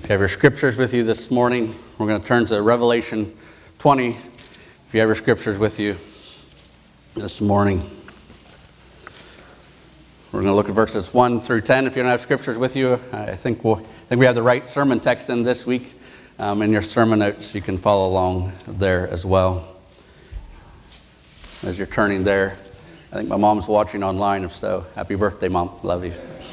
If you have your scriptures with you this morning, we're going to turn to Revelation 20. If you have your scriptures with you this morning, we're going to look at verses 1 through 10. If you don't have scriptures with you, I think we have the right sermon text in this week. In your sermon notes, you can follow along there as well. As you're turning there, I think my mom's watching online. If so, happy birthday, Mom. Love you.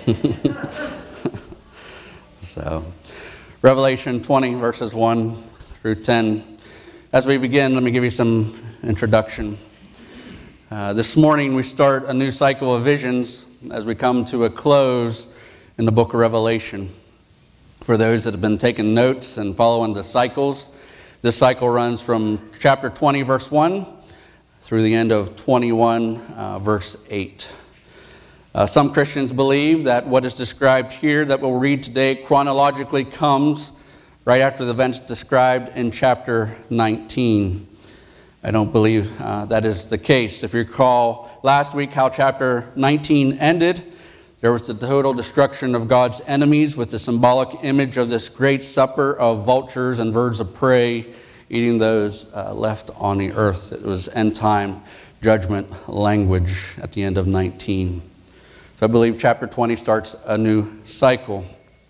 So, Revelation 20, verses 1 through 10. As we begin, let me give you some introduction. This morning, we start a new cycle of visions as we come to a close in the book of Revelation. For those that have been taking notes and following the cycles, this cycle runs from chapter 20, verse 1, through the end of 21, verse 8. Some Christians believe that what is described here that we'll read today chronologically comes right after the events described in chapter 19. I don't believe that is the case. If you recall last week how chapter 19 ended, there was the total destruction of God's enemies with the symbolic image of this great supper of vultures and birds of prey eating those left on the earth. It was end-time judgment language at the end of 19. So I believe chapter 20 starts a new cycle.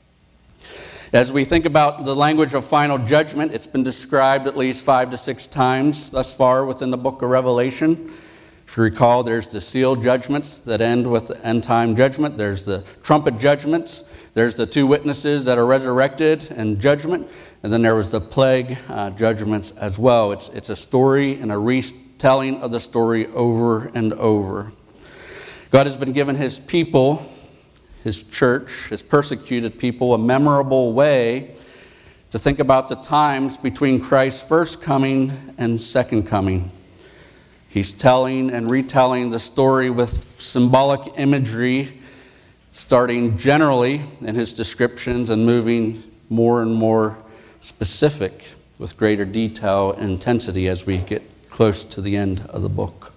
As we think about the language of final judgment, it's been described at least 5 to 6 times thus far within the book of Revelation. If you recall, there's the seal judgments that end with the end-time judgment. There's the trumpet judgments. There's the 2 witnesses that are resurrected and judgment. And then there was the plague judgments as well. It's a story and a retelling of the story over and over. God has been given his people, his church, his persecuted people, a memorable way to think about the times between Christ's first coming and second coming. He's telling and retelling the story with symbolic imagery, starting generally in his descriptions and moving more and more specific with greater detail and intensity as we get close to the end of the book.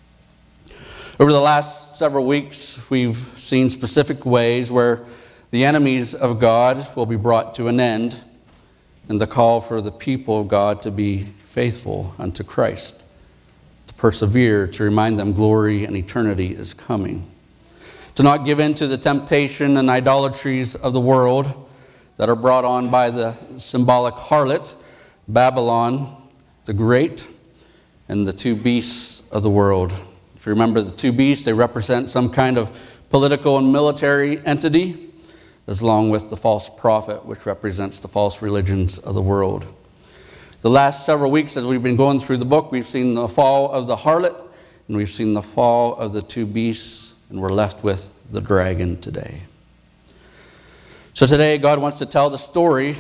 Over the last several weeks, we've seen specific ways where the enemies of God will be brought to an end and the call for the people of God to be faithful unto Christ, to persevere, to remind them glory and eternity is coming, to not give in to the temptation and idolatries of the world that are brought on by the symbolic harlot, Babylon the Great, and the 2 beasts of the world. If you remember the 2 beasts, they represent some kind of political and military entity, along with the false prophet, which represents the false religions of the world. The last several weeks, as we've been going through the book, we've seen the fall of the harlot, and we've seen the fall of the 2 beasts, and we're left with the dragon today. So today, God wants to tell the story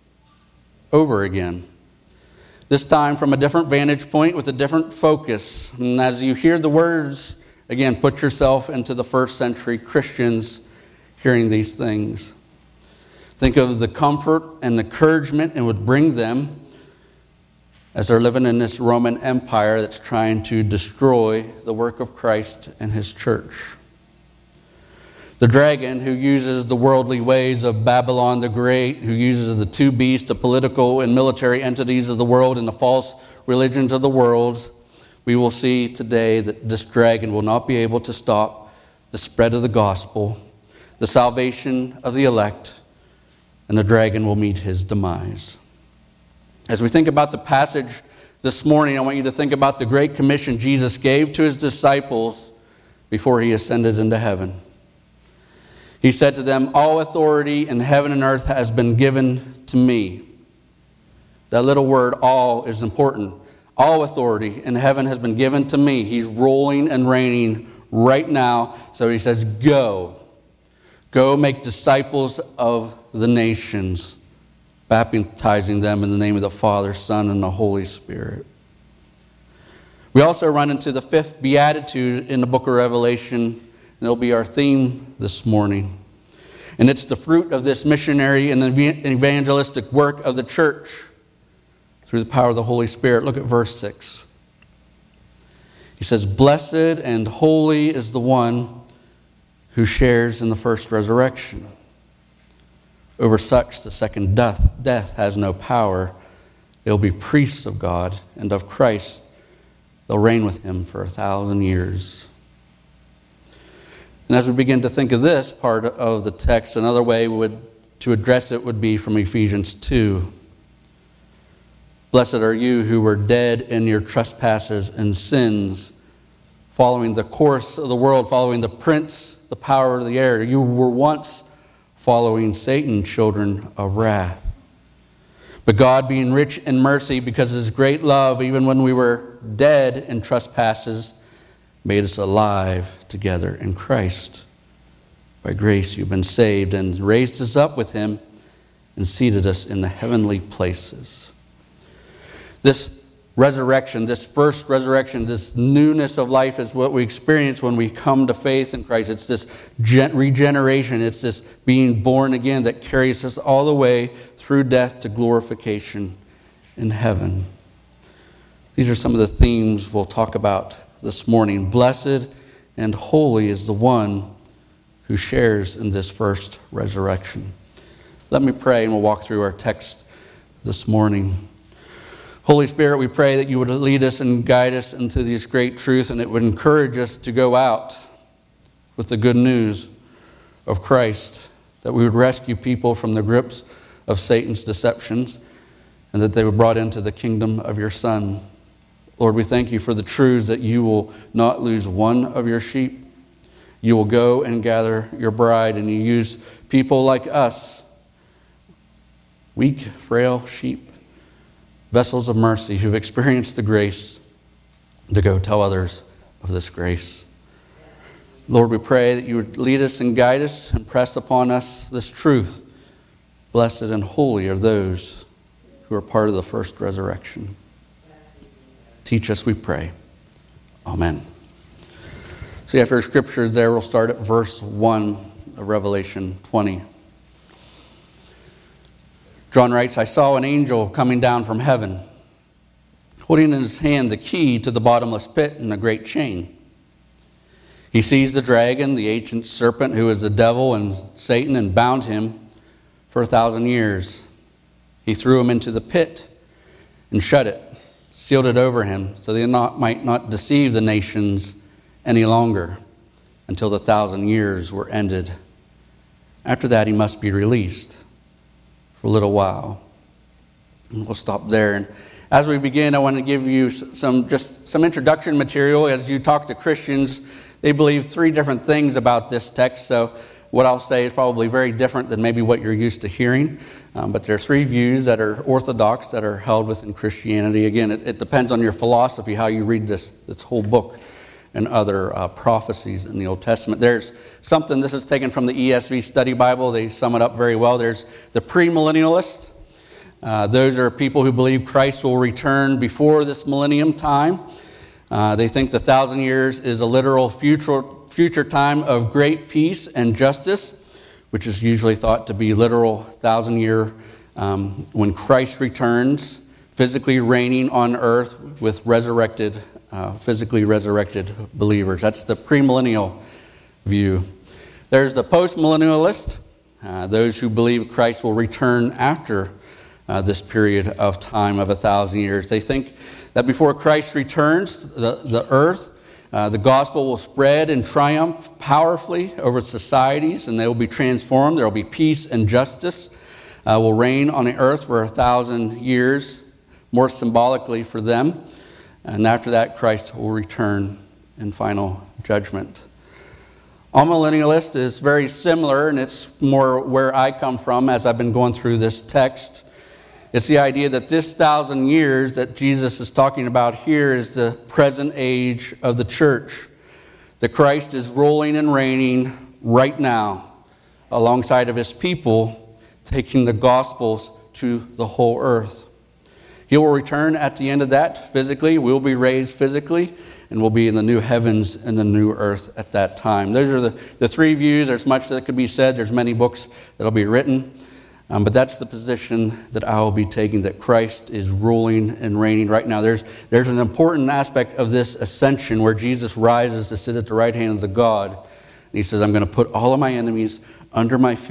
over again. This time from a different vantage point with a different focus. And as you hear the words, again, put yourself into the first century Christians hearing these things. Think of the comfort and encouragement it would bring them as they're living in this Roman Empire that's trying to destroy the work of Christ and his church. The dragon, who uses the worldly ways of Babylon the Great, who uses the 2 beasts, the political and military entities of the world and the false religions of the world, we will see today that this dragon will not be able to stop the spread of the gospel, the salvation of the elect, and the dragon will meet his demise. As we think about the passage this morning, I want you to think about the great commission Jesus gave to his disciples before he ascended into heaven. He said to them, "All authority in heaven and earth has been given to me." That little word, all, is important. All authority in heaven has been given to me. He's ruling and reigning right now. So he says, go. Go make disciples of the nations, baptizing them in the name of the Father, Son, and the Holy Spirit. We also run into the 5th beatitude in the book of Revelation. And it'll be our theme this morning. And it's the fruit of this missionary and evangelistic work of the church through the power of the Holy Spirit. Look at verse 6. He says, "Blessed and holy is the one who shares in the first resurrection. Over such the second death has no power. They will be priests of God and of Christ. They'll reign with him for 1,000 years. And as we begin to think of this part of the text, another way to address it would be from Ephesians 2. Blessed are you who were dead in your trespasses and sins, following the course of the world, following the prince, the power of the air. You were once following Satan, children of wrath. But God, being rich in mercy because of his great love, even when we were dead in trespasses, made us alive together in Christ. By grace you've been saved, and raised us up with him and seated us in the heavenly places. This resurrection, this first resurrection, this newness of life is what we experience when we come to faith in Christ. It's this regeneration. It's this being born again that carries us all the way through death to glorification in heaven. These are some of the themes we'll talk about this morning. Blessed and holy is the one who shares in this first resurrection. Let me pray and we'll walk through our text this morning. Holy Spirit, we pray that you would lead us and guide us into this great truth, and it would encourage us to go out with the good news of Christ, that we would rescue people from the grips of Satan's deceptions, and that they were brought into the kingdom of your Son. Lord, we thank you for the truths that you will not lose one of your sheep. You will go and gather your bride, and you use people like us, weak, frail sheep, vessels of mercy who've experienced the grace, to go tell others of this grace. Lord, we pray that you would lead us and guide us and press upon us this truth. Blessed and holy are those who are part of the first resurrection. Teach us, we pray. Amen. So after scripture there, we'll start at verse 1 of Revelation 20. John writes, I saw an angel coming down from heaven, holding in his hand the key to the bottomless pit and a great chain. He seized the dragon, the ancient serpent, who is the devil and Satan, and bound him for 1,000 years. He threw him into the pit and shut it, sealed it over him, so they might not deceive the nations any longer until the 1,000 years were ended. After that, he must be released for a little while. And we'll stop there. And as we begin, I want to give you some introduction material. As you talk to Christians, they believe three different things about this text. So what I'll say is probably very different than maybe what you're used to hearing. But there are three views that are orthodox, that are held within Christianity. Again, it depends on your philosophy, how you read this whole book and other prophecies in the Old Testament. There's something, this is taken from the ESV Study Bible. They sum it up very well. There's the premillennialists. Those are people who believe Christ will return before this millennium time. They think the 1,000 years is a literal future time of great peace and justice, which is usually thought to be literal 1,000-year when Christ returns, physically reigning on earth with physically resurrected believers. That's the premillennial view. There's the postmillennialist, those who believe Christ will return after this period of time of 1,000 years. They think that before Christ returns, the earth, the gospel will spread and triumph powerfully over societies, and they will be transformed. There will be peace and justice will reign on the earth for 1,000 years, more symbolically for them. And after that, Christ will return in final judgment. Amillennialist is very similar, and it's more where I come from as I've been going through this text. It's the idea that this 1,000 years that Jesus is talking about here is the present age of the church. That Christ is ruling and reigning right now alongside of his people, taking the gospels to the whole earth. He will return at the end of that physically. We'll be raised physically, and we'll be in the new heavens and the new earth at that time. Those are the three views. There's much that could be said. There's many books that will be written. But that's the position that I will be taking, that Christ is ruling and reigning right now. There's an important aspect of this ascension where Jesus rises to sit at the right hand of the God. And he says, I'm going to put all of my enemies under my feet,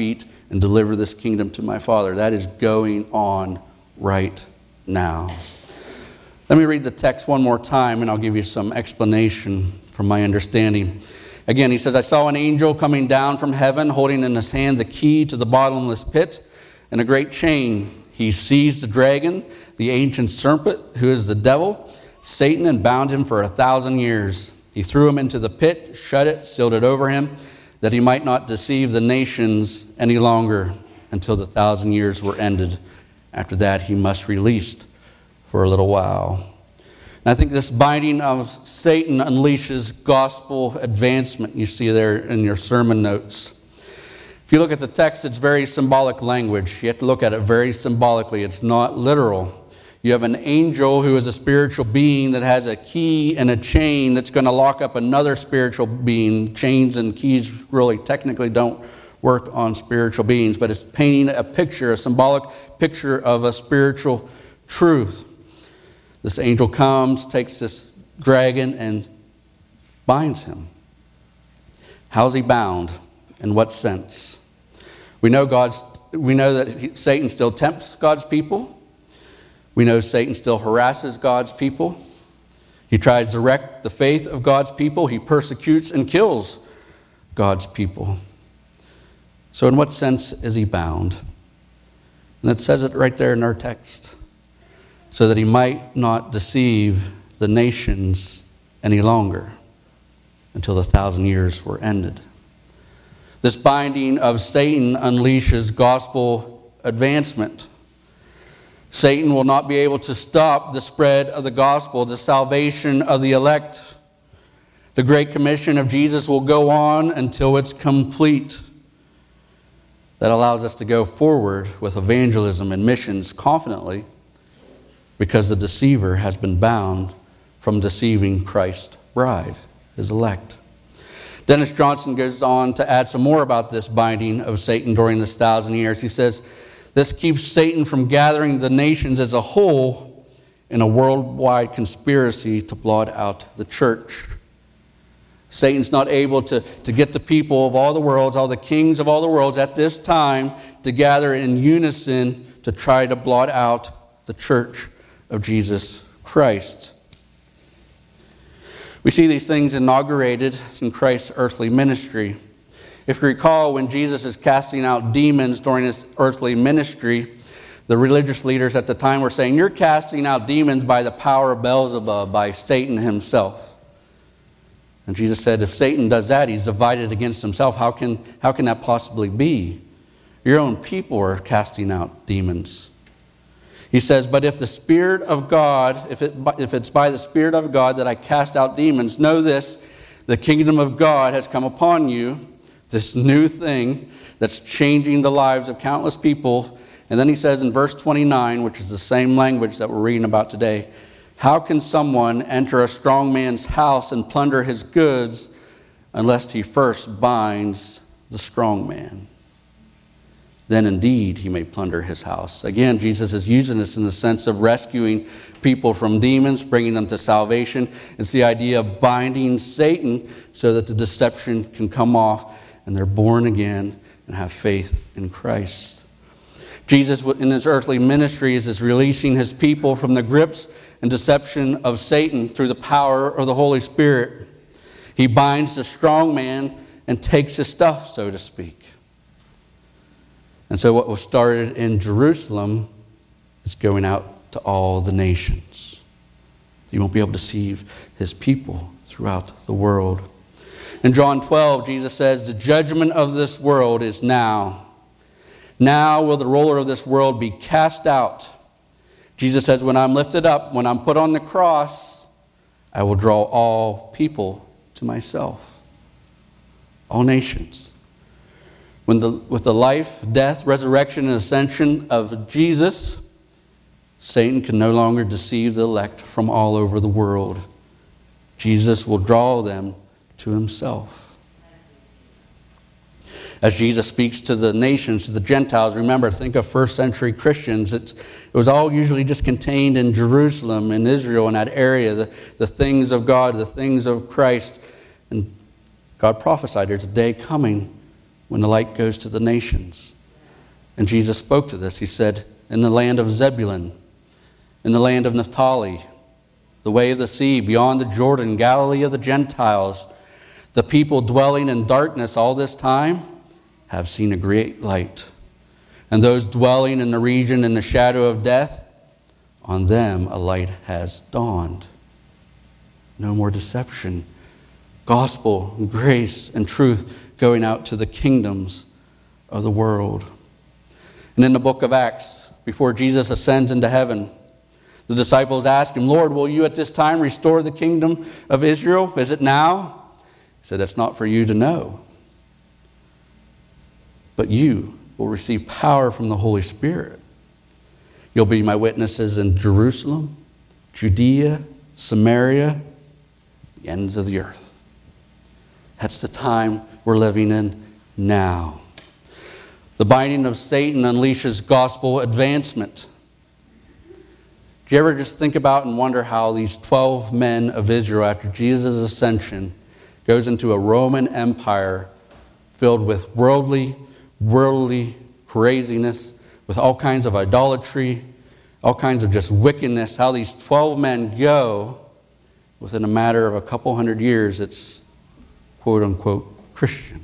and deliver this kingdom to my Father. That is going on right now. Let me read the text one more time, and I'll give you some explanation from my understanding. Again, he says, I saw an angel coming down from heaven, holding in his hand the key to the bottomless pit and a great chain. He seized the dragon, the ancient serpent, who is the devil, Satan, and bound him for 1,000 years. He threw him into the pit, shut it, sealed it over him, that he might not deceive the nations any longer until the 1,000 years were ended. After that, he must be released for a little while. And I think this binding of Satan unleashes gospel advancement. You see there in your sermon notes. If you look at the text, it's very symbolic language. You have to look at it very symbolically. It's not literal. You have an angel who is a spiritual being that has a key and a chain that's going to lock up another spiritual being. Chains and keys really technically don't work on spiritual beings, but it's painting a picture, a symbolic picture of a spiritual truth. This angel comes, takes this dragon, and binds him. How's he bound? In what sense? We know that Satan still tempts God's people. We know Satan still harasses God's people. He tries to wreck the faith of God's people. He persecutes and kills God's people. So in what sense is he bound? And it says it right there in our text. So that he might not deceive the nations any longer until the 1,000 years were ended. This binding of Satan unleashes gospel advancement. Satan will not be able to stop the spread of the gospel, the salvation of the elect. The Great Commission of Jesus will go on until it's complete. That allows us to go forward with evangelism and missions confidently because the deceiver has been bound from deceiving Christ's bride, his elect. Dennis Johnson goes on to add some more about this binding of Satan during this 1,000 years. He says, this keeps Satan from gathering the nations as a whole in a worldwide conspiracy to blot out the church. Satan's not able to get the people of all the worlds, all the kings of all the worlds at this time to gather in unison to try to blot out the church of Jesus Christ. We see these things inaugurated in Christ's earthly ministry. If you recall, when Jesus is casting out demons during his earthly ministry, the religious leaders at the time were saying, you're casting out demons by the power of Beelzebub, by Satan himself. And Jesus said, if Satan does that, he's divided against himself. How can that possibly be? Your own people are casting out demons. He says, but if the Spirit of God, if it's by the Spirit of God that I cast out demons, know this, the kingdom of God has come upon you, this new thing that's changing the lives of countless people. And then he says in verse 29, which is the same language that we're reading about today, how can someone enter a strong man's house and plunder his goods unless he first binds the strong man? Then indeed he may plunder his house. Again, Jesus is using this in the sense of rescuing people from demons, bringing them to salvation. It's the idea of binding Satan so that the deception can come off and they're born again and have faith in Christ. Jesus, in his earthly ministry, is releasing his people from the grips and deception of Satan through the power of the Holy Spirit. He binds the strong man and takes his stuff, so to speak. And so what was started in Jerusalem is going out to all the nations. He won't be able to deceive his people throughout the world. In John 12, Jesus says, the judgment of this world is now. Now will the ruler of this world be cast out. Jesus says, when I'm lifted up, when I'm put on the cross, I will draw all people to myself. All nations. With the life, death, resurrection, and ascension of Jesus, Satan can no longer deceive the elect from all over the world. Jesus will draw them to himself. As Jesus speaks to the nations, to the Gentiles, remember, think of first century Christians. It was all usually just contained in Jerusalem, in Israel, in that area, the things of God, the things of Christ. And God prophesied there's a day coming when the light goes to the nations. And Jesus spoke to this. He said, in the land of Zebulun, in the land of Naphtali, the way of the sea, beyond the Jordan, Galilee of the Gentiles, the people dwelling in darkness all this time have seen a great light. And those dwelling in the region in the shadow of death, on them a light has dawned. No more deception. Gospel, grace, and truth going out to the kingdoms of the world. And in the book of Acts, before Jesus ascends into heaven, the disciples ask him, Lord, will you at this time restore the kingdom of Israel? Is it now? He said, that's not for you to know. But you will receive power from the Holy Spirit. You'll be my witnesses in Jerusalem, Judea, Samaria, the ends of the earth. That's the time we're living in now. The binding of Satan unleashes gospel advancement. Do you ever just think about and wonder how these 12 men of Israel, after Jesus' ascension, goes into a Roman Empire filled with worldly craziness, with all kinds of idolatry, all kinds of just wickedness, how these 12 men go, within a matter of a couple hundred years, it's quote-unquote Christian.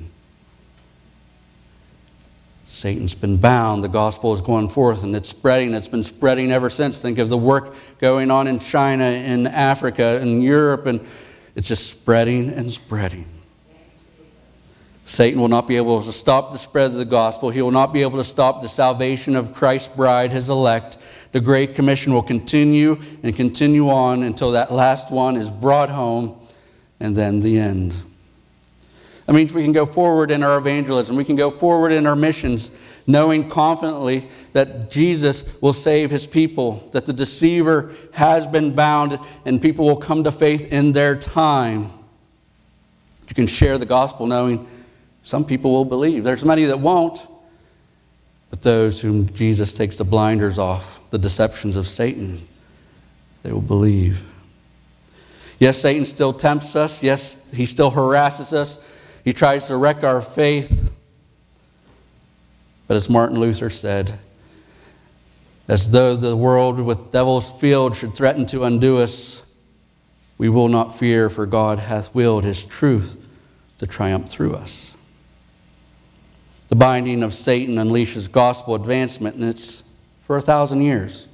Satan's been bound. The gospel is going forth, and it's spreading. It's been spreading ever since. Think of the work going on in China, in Africa, in Europe, and it's just spreading and spreading. Satan will not be able to stop the spread of the gospel. He will not be able to stop the salvation of Christ's bride, his elect. The Great Commission will continue and continue on until that last one is brought home, and then the end. That means we can go forward in our evangelism. We can go forward in our missions, knowing confidently that Jesus will save his people, that the deceiver has been bound, and people will come to faith in their time. You can share the gospel knowing some people will believe. There's many that won't, but those whom Jesus takes the blinders off, the deceptions of Satan, they will believe. Yes, Satan still tempts us. Yes, he still harasses us. He tries to wreck our faith. But as Martin Luther said, as though the world with devil's field should threaten to undo us, we will not fear, for God hath willed his truth to triumph through us. The binding of Satan unleashes gospel advancement, and it's for 1,000 years.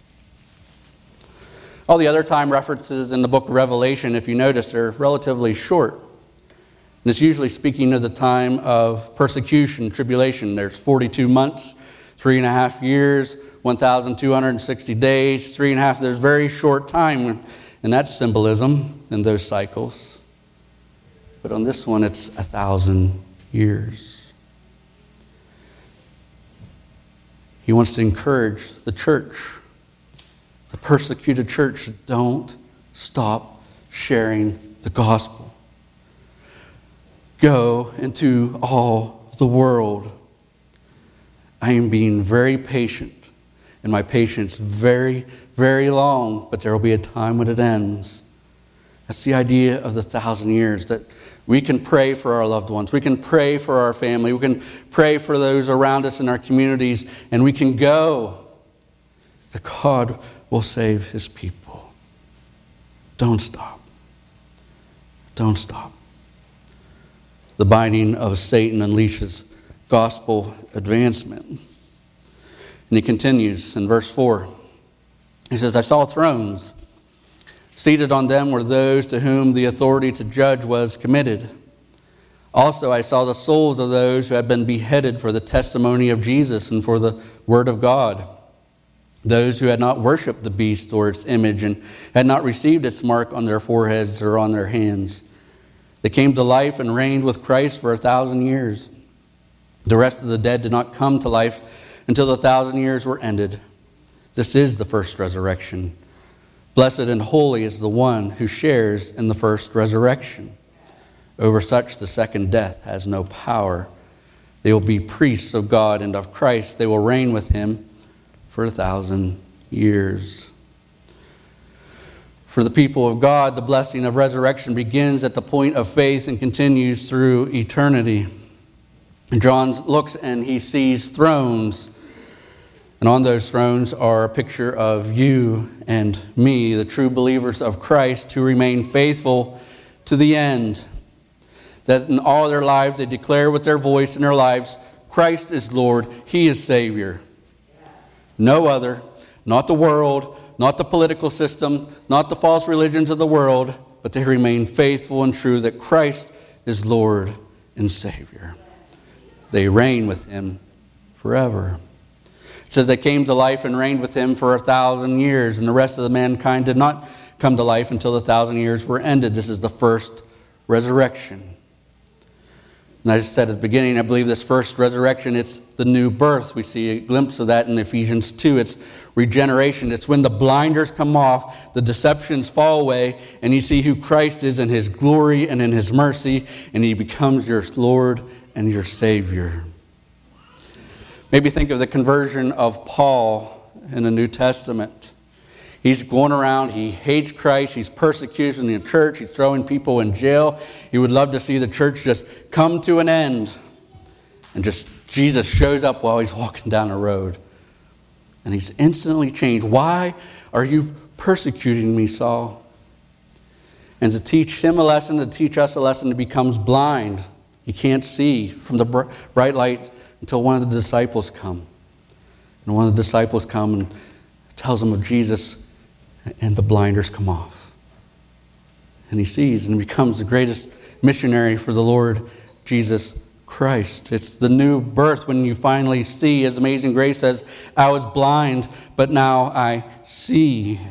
All the other time references in the book of Revelation, if you notice, are relatively short. And it's usually speaking of the time of persecution, tribulation. There's 42 months, 3.5 years, 1,260 days, 3.5. There's very short time, and that's symbolism in those cycles. But on this one, it's 1,000 years. He wants to encourage the church, the persecuted church, don't stop sharing the gospel. Go into all the world. I am being very patient, and my patience very, very long, but there will be a time when it ends. That's the idea of the 1,000 years, that we can pray for our loved ones. We can pray for our family. We can pray for those around us in our communities, and we can go. That God will save his people. Don't stop. Don't stop. The binding of Satan unleashes gospel advancement. And he continues in verse 4. He says, I saw thrones. Seated on them were those to whom the authority to judge was committed. Also I saw the souls of those who had been beheaded for the testimony of Jesus and for the word of God. Those who had not worshipped the beast or its image and had not received its mark on their foreheads or on their hands. They came to life and reigned with Christ for 1,000 years. The rest of the dead did not come to life until the 1,000 years were ended. This is the first resurrection. Blessed and holy is the one who shares in the first resurrection. Over such the second death has no power. They will be priests of God and of Christ. They will reign with him for 1,000 years. For the people of God, the blessing of resurrection begins at the point of faith and continues through eternity. And John looks and he sees thrones. And on those thrones are a picture of you and me, the true believers of Christ who remain faithful to the end. That in all their lives they declare with their voice in their lives, Christ is Lord, He is Savior. No other, not the world, not the political system, not the false religions of the world, but they remain faithful and true that Christ is Lord and Savior. They reign with Him forever. It says they came to life and reigned with Him for 1,000 years, and the rest of the mankind did not come to life until the 1,000 years were ended. This is the first resurrection. And as I said at the beginning, I believe this first resurrection, it's the new birth. We see a glimpse of that in Ephesians 2. It's regeneration. It's when the blinders come off, the deceptions fall away, and you see who Christ is in His glory and in His mercy, and He becomes your Lord and your Savior. Maybe think of the conversion of Paul in the New Testament. He's going around, he hates Christ, he's persecuting the church, he's throwing people in jail. He would love to see the church just come to an end. And just Jesus shows up while he's walking down the road. And he's instantly changed. Why are you persecuting me, Saul? And to teach him a lesson, to teach us a lesson, he becomes blind. He can't see from the bright light until one of the disciples come. And one of the disciples come and tells him of Jesus, and the blinders come off. And he sees and becomes the greatest missionary for the Lord Jesus Christ. It's the new birth when you finally see, as Amazing Grace says, I was blind, but now I see.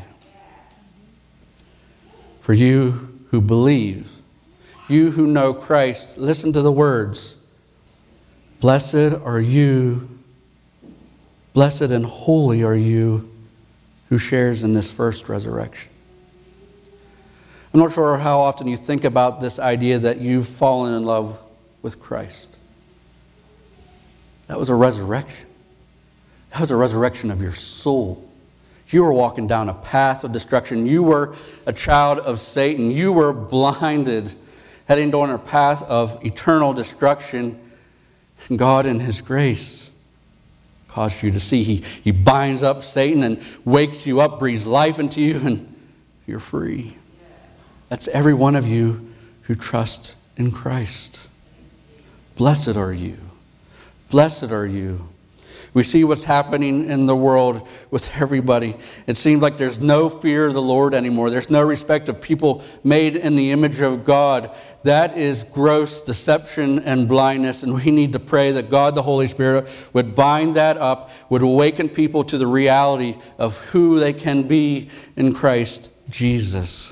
For you who believe, you who know Christ, listen to the words. Blessed are you, blessed and holy are you who shares in this first resurrection. I'm not sure how often you think about this idea that you've fallen in love with Christ. That was a resurrection. That was a resurrection of your soul. You were walking down a path of destruction. You were a child of Satan. You were blinded, heading down a path of eternal destruction. And God in His grace caused you to see. He binds up Satan and wakes you up, breathes life into you, and you're free. That's every one of you who trust in Christ. Blessed are you. Blessed are you. We see what's happening in the world with everybody. It seems like there's no fear of the Lord anymore. There's no respect of people made in the image of God. That is gross deception and blindness, and we need to pray that God, the Holy Spirit, would bind that up, would awaken people to the reality of who they can be in Christ Jesus.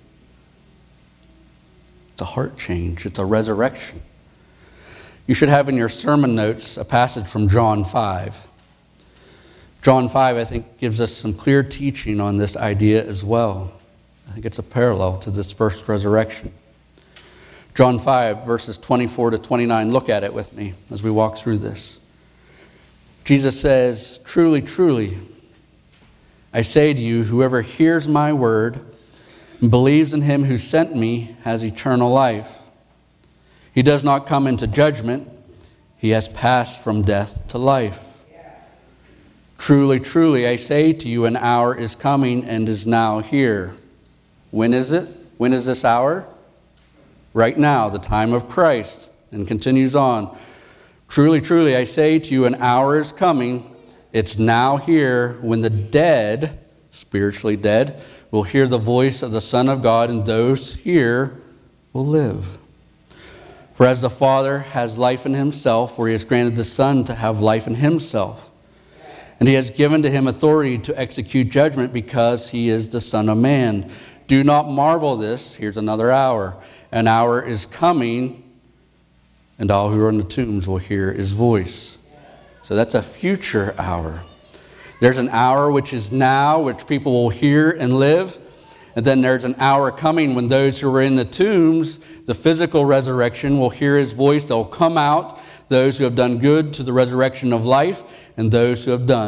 It's a heart change. It's a resurrection. You should have in your sermon notes a passage from John 5. John 5, I think, gives us some clear teaching on this idea as well. I think it's a parallel to this first resurrection. John 5, verses 24 to 29. Look at it with me as we walk through this. Jesus says, "Truly, truly, I say to you, whoever hears my word and believes in him who sent me has eternal life. He does not come into judgment. He has passed from death to life. Truly, truly, I say to you, an hour is coming and is now here." When is it? When is this hour? Right now, the time of Christ. And continues on. "Truly, truly, I say to you, an hour is coming. It's now here when the dead, spiritually dead, will hear the voice of the Son of God, and those here will live. For as the Father has life in himself, for he has granted the Son to have life in himself. And he has given to him authority to execute judgment because he is the Son of Man. Do not marvel this." Here's another hour. "An hour is coming, and all who are in the tombs will hear his voice." So that's a future hour. There's an hour which is now, which people will hear and live. And then there's an hour coming when those who are in the tombs, the physical resurrection, will hear his voice. They'll come out, those who have done good to the resurrection of life, and those who have done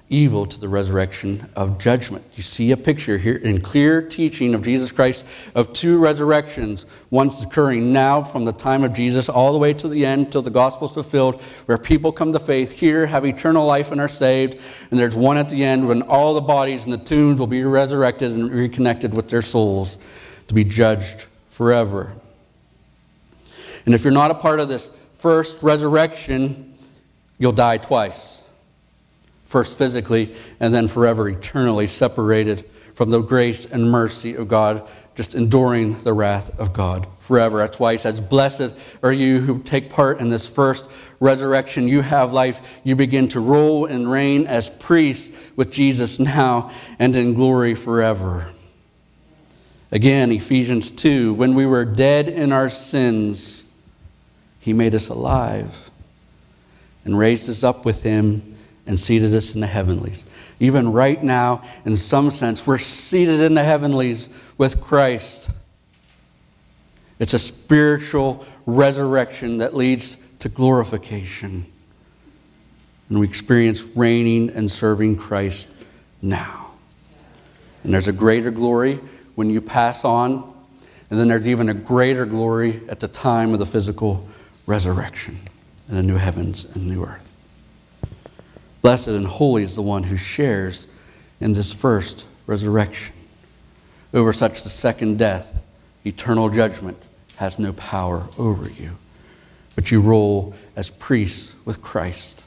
evil to the resurrection of judgment. You see a picture here in clear teaching of Jesus Christ of two resurrections, one's occurring now from the time of Jesus all the way to the end till the gospel is fulfilled, where people come to faith here, have eternal life and are saved, and there's one at the end when all the bodies in the tombs will be resurrected and reconnected with their souls to be judged forever. And if you're not a part of this first resurrection, you'll die twice. First physically, and then forever, eternally separated from the grace and mercy of God, just enduring the wrath of God forever. That's why he says, blessed are you who take part in this first resurrection. You have life. You begin to rule and reign as priests with Jesus now and in glory forever. Again, Ephesians 2, when we were dead in our sins, he made us alive and raised us up with him and seated us in the heavenlies. Even right now, in some sense, we're seated in the heavenlies with Christ. It's a spiritual resurrection that leads to glorification. And we experience reigning and serving Christ now. And there's a greater glory when you pass on, and then there's even a greater glory at the time of the physical resurrection in the new heavens and new earth. Blessed and holy is the one who shares in this first resurrection. Over such the second death, eternal judgment has no power over you, but you rule as priests with Christ.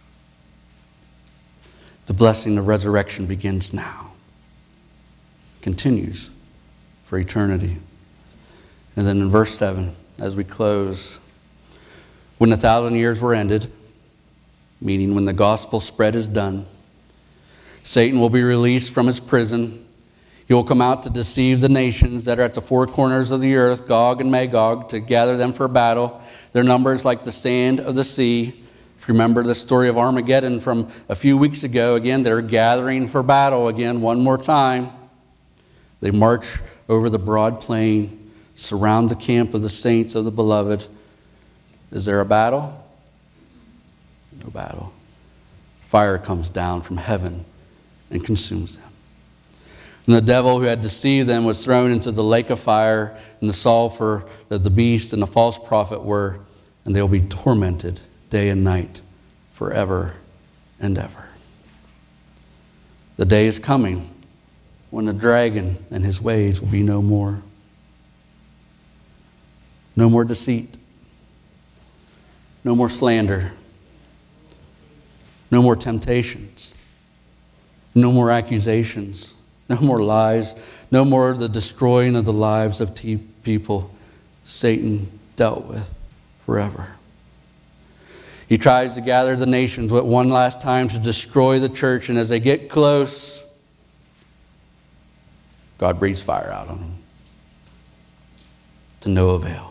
The blessing of resurrection begins now, continues for eternity. And then in verse 7, as we close, when 1,000 years were ended, meaning when the gospel spread is done, Satan will be released from his prison. He will come out to deceive the nations that are at the four corners of the earth, Gog and Magog, to gather them for battle. Their number is like the sand of the sea. If you remember the story of Armageddon from a few weeks ago, again, they're gathering for battle again one more time. They march over the broad plain, surround the camp of the saints of the beloved. Is there a battle? No battle. Fire comes down from heaven and consumes them. And the devil who had deceived them was thrown into the lake of fire, and the sulfur that the beast and the false prophet were, and they will be tormented day and night forever and ever. The day is coming when the dragon and his ways will be no more. No more deceit. No more slander. No more temptations. No more accusations. No more lies. No more the destroying of the lives of people Satan dealt with forever. He tries to gather the nations one last time to destroy the church, and as they get close, God breathes fire out on them to no avail.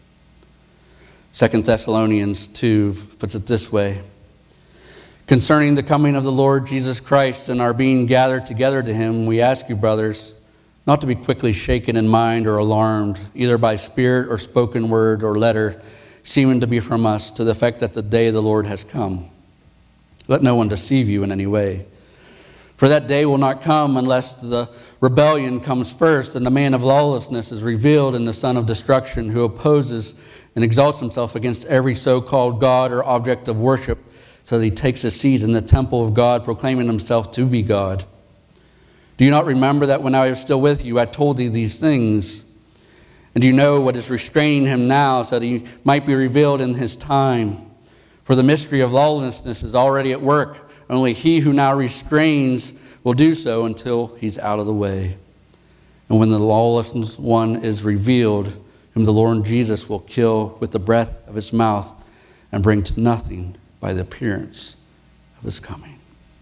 2 Thessalonians 2 puts it this way: concerning the coming of the Lord Jesus Christ and our being gathered together to him, we ask you, brothers, not to be quickly shaken in mind or alarmed, either by spirit or spoken word or letter, seeming to be from us, to the effect that the day of the Lord has come. Let no one deceive you in any way. For that day will not come unless the rebellion comes first, and the man of lawlessness is revealed, and the son of destruction, who opposes and exalts himself against every so-called God or object of worship, so that he takes his seat in the temple of God, proclaiming himself to be God. Do you not remember that when I was still with you, I told thee these things? And do you know what is restraining him now, so that he might be revealed in his time? For the mystery of lawlessness is already at work. Only he who now restrains will do so until he's out of the way. And when the lawless one is revealed, whom the Lord Jesus will kill with the breath of his mouth and bring to nothing by the appearance of his coming.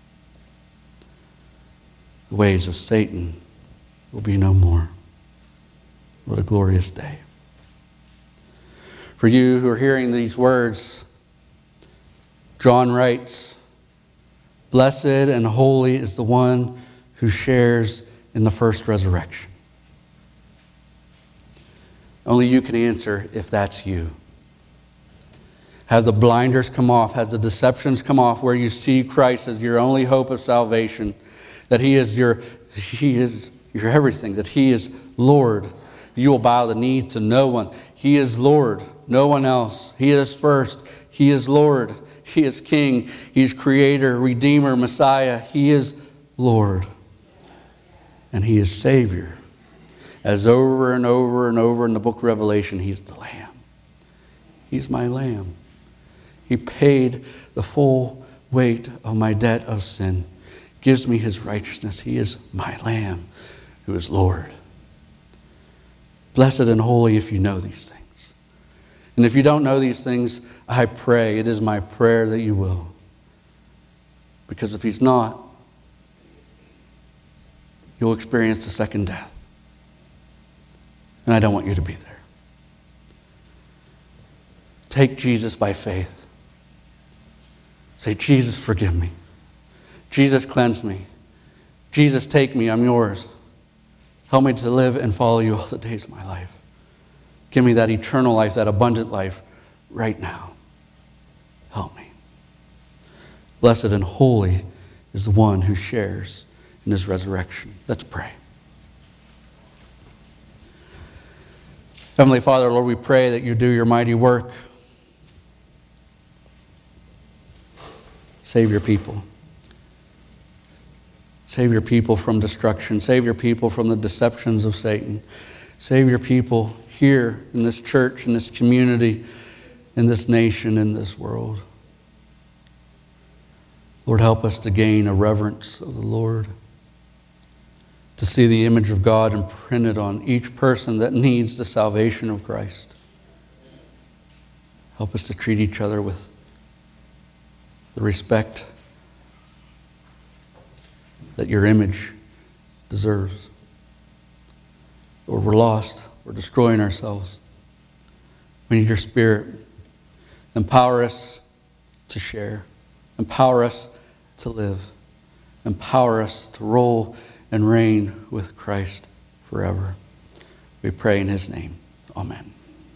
The ways of Satan will be no more. What a glorious day. For you who are hearing these words, John writes, blessed and holy is the one who shares in the first resurrection. Only you can answer if that's you. Have the blinders come off, has the deceptions come off, where you see Christ as your only hope of salvation, that He is your everything, that He is Lord. You will bow the knee to no one. He is Lord, no one else. He is first. He is Lord. He is King. He is Creator, Redeemer, Messiah. He is Lord. And He is Savior. As over and over and over in the book of Revelation, He's the Lamb. He's my Lamb. He paid the full weight of my debt of sin. Gives me His righteousness. He is my Lamb, who is Lord. Blessed and holy if you know these things. And if you don't know these things, I pray, it is my prayer that you will. Because if He's not, you'll experience the second death. And I don't want you to be there. Take Jesus by faith. Say, Jesus, forgive me. Jesus, cleanse me. Jesus, take me. I'm yours. Help me to live and follow you all the days of my life. Give me that eternal life, that abundant life right now. Help me. Blessed and holy is the one who shares in His resurrection. Let's pray. Heavenly Father, Lord, we pray that you do your mighty work. Save your people. Save your people from destruction. Save your people from the deceptions of Satan. Save your people here in this church, in this community, in this nation, in this world. Lord, help us to gain a reverence of the Lord, to see the image of God imprinted on each person that needs the salvation of Christ. Help us to treat each other with the respect that your image deserves. Lord, we're lost. We're destroying ourselves. We need your Spirit. Empower us to share. Empower us to live. Empower us to rule and reign with Christ forever. We pray in His name. Amen.